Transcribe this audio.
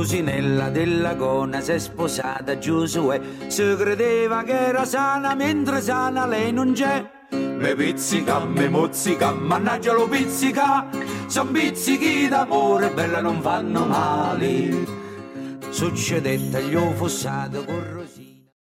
Rosinella della Gona si è sposata a Giosuè, si credeva che era sana mentre sana lei non c'è. Me pizzica, me mozzica, mannaggia lo pizzica, son pizzichi d'amore, bella non fanno male. Succedette agli ofossato con Rosinella.